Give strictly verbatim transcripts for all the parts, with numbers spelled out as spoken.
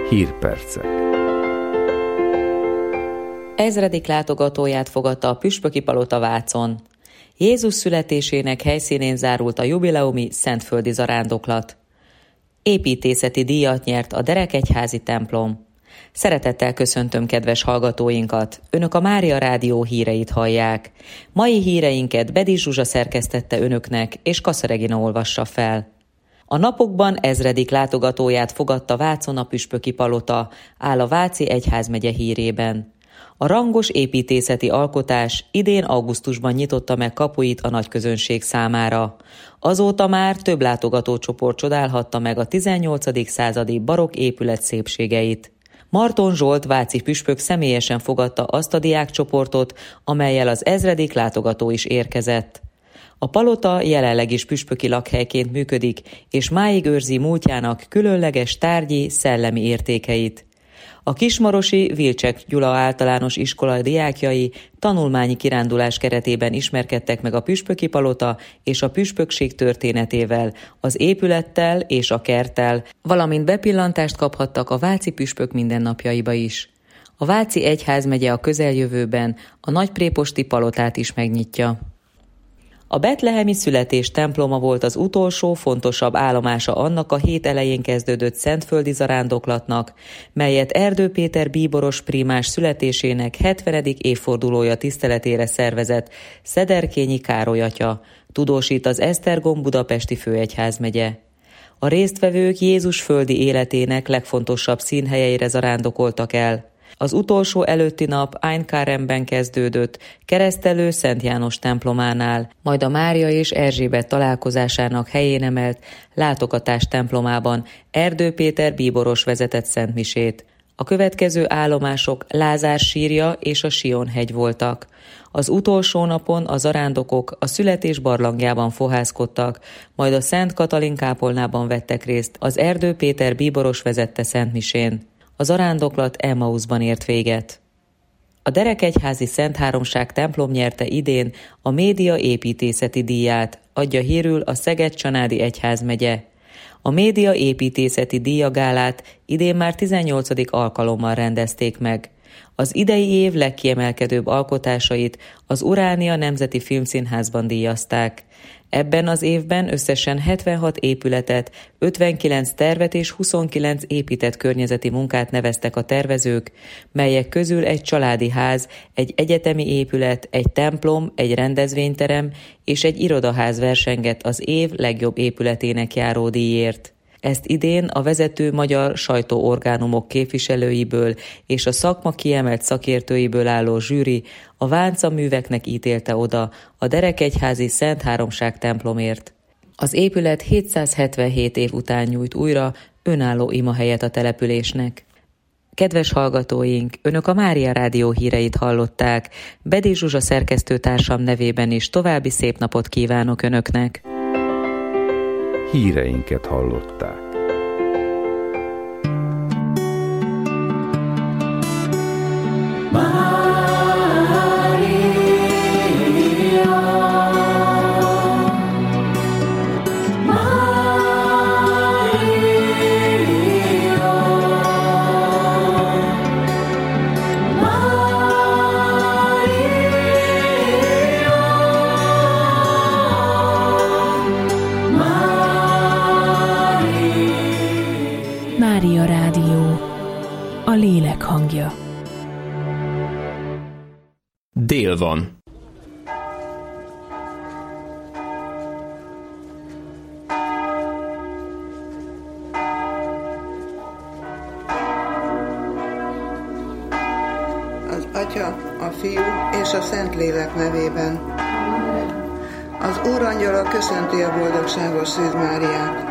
Hírpercek. Ezredik látogatóját fogadta a Püspöki Palota Vácon. Jézus születésének helyszínén zárult a jubileumi szentföldi zarándoklat. Építészeti díjat nyert a Derekegyházi templom. Szeretettel köszöntöm kedves hallgatóinkat! Önök a Mária Rádió híreit hallják. Mai híreinket Bedi Zsuzsa szerkesztette önöknek, és Kassa Regina olvassa fel. A napokban ezredik látogatóját fogadta Vácon a Püspöki Palota, áll a Váci egyházmegye hírében. A rangos építészeti alkotás idén augusztusban nyitotta meg kapuit a nagyközönség számára. Azóta már több látogatócsoport csodálhatta meg a tizennyolcadik századi barokk épület szépségeit. Marton Zsolt váci püspök személyesen fogadta azt a diákcsoportot, amellyel az ezredik látogató is érkezett. A palota jelenleg is püspöki lakhelyként működik, és máig őrzi múltjának különleges tárgyi, szellemi értékeit. A kismarosi Vilcsek Gyula általános iskola diákjai tanulmányi kirándulás keretében ismerkedtek meg a Püspöki Palota és a püspökség történetével, az épülettel és a kerttel, valamint bepillantást kaphattak a váci püspök mindennapjaiba is. A Váci egyházmegye a közeljövőben a nagypréposti palotát is megnyitja. A betlehemi születés temploma volt az utolsó, fontosabb állomása annak a hét elején kezdődött szentföldi zarándoklatnak, melyet Erdő Péter bíboros prímás születésének hetvenedik évfordulója tiszteletére szervezett Szederkényi Károly atya, tudósít az Esztergom budapesti főegyházmegye. A résztvevők Jézus földi életének legfontosabb színhelyeire zarándokoltak el. Az utolsó előtti nap Ainkaremben kezdődött, keresztelő Szent János templománál, majd a Mária és Erzsébet találkozásának helyén emelt látogatás templomában Erdő Péter bíboros vezetett szentmisét. A következő állomások Lázár sírja és a Sion-hegy voltak. Az utolsó napon a zarándokok a születés barlangjában fohászkodtak, majd a Szent Katalin kápolnában vettek részt az Erdő Péter bíboros vezette szentmisén. A zarándoklat Emmauszban ért véget. A Derekegyházi Szent Háromság templom nyerte idén a média építészeti díját, adja hírül a Szeged-Csanádi egyházmegye. A média építészeti díjagálát idén már tizennyolcadik alkalommal rendezték meg. Az idei év legkiemelkedőbb alkotásait az Uránia Nemzeti Filmszínházban díjazták. Ebben az évben összesen hetvenhat épületet, ötvenkilenc tervet és huszonkilenc épített környezeti munkát neveztek a tervezők, melyek közül egy családi ház, egy egyetemi épület, egy templom, egy rendezvényterem és egy irodaház versengett az év legjobb épületének járó díjért. Ezt idén a vezető magyar sajtóorgánumok képviselőiből és a szakma kiemelt szakértőiből álló zsűri a Vánca műveknek ítélte oda a Derekegyházi Szent Háromság templomért. Az épület hétszázhetvenhét év után nyújt újra önálló imahelyet a településnek. Kedves hallgatóink, Önök a Mária Rádió híreit hallották. Bedi Zsuzsa szerkesztőtársam nevében is további szép napot kívánok Önöknek. Híreinket hallották. Mária Rádió, a lélek hangja. Dél van. Az Atya, a Fiú és a Szentlélek nevében. Az Úrangyala köszönti a boldogságos Szűz Máriát.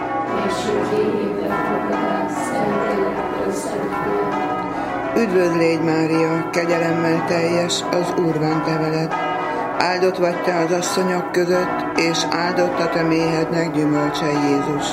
Üdvözl légy, Mária, kegyelemmel teljes, az Úr van te veled. Áldott vagy te az asszonyok között, és áldott a te méhednek gyümölcse Jézus.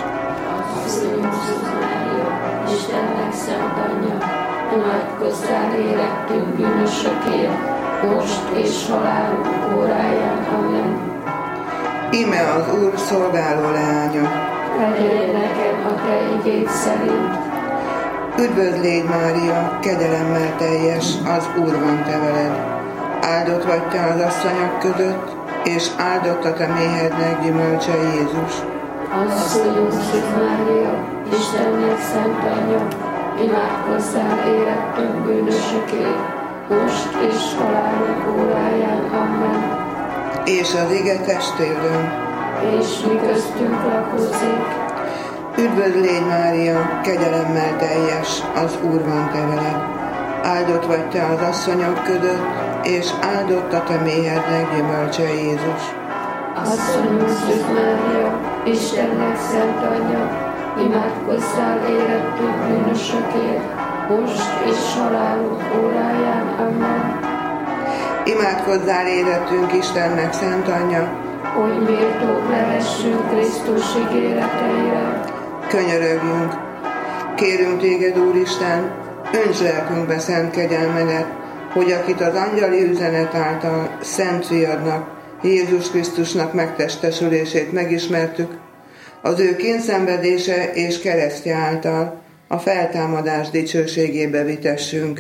Istennek szent anyja, imádkozzál érettünk bűnösökért, most és halálunk óráján. Amen. Íme az Úr szolgáló leánya. Legyen neked a te igéd szerint. Üdvözl légy, Mária, kegyelemmel teljes, az Úr van te veled. Áldott vagy te az asszonyok között, és áldott a te méhednek gyümölcse Jézus. Asszonyunk Szűz Mária, Istennek szent anyja, imádkozzál érettünk bűnösökért, most és halálunk óráján. Amen. És az ige testérdön. És mi köztünk lakozik. Üdvözl légy, Mária, kegyelemmel teljes, az Úr van te veled. Áldott vagy te az asszonyok között, és áldott a te méhednek gyümölcse Jézus. Asszonyunk Szűz Mária, Istennek szent anyja, imádkozzál érettünk bűnösökért, most és halálunk óráján. Amen. Imádkozzál érettünk Istennek szent anyja, hogy méltók lehessünk Krisztus ígéreteire. Könyörögjünk! Kérünk téged, Úristen, önts lelkünkbe szent kegyelmedet, hogy akit az angyali üzenet által szent fiadnak, Jézus Krisztusnak megtestesülését megismertük, az ő kényszenvedése és keresztje által a feltámadás dicsőségébe vitessünk.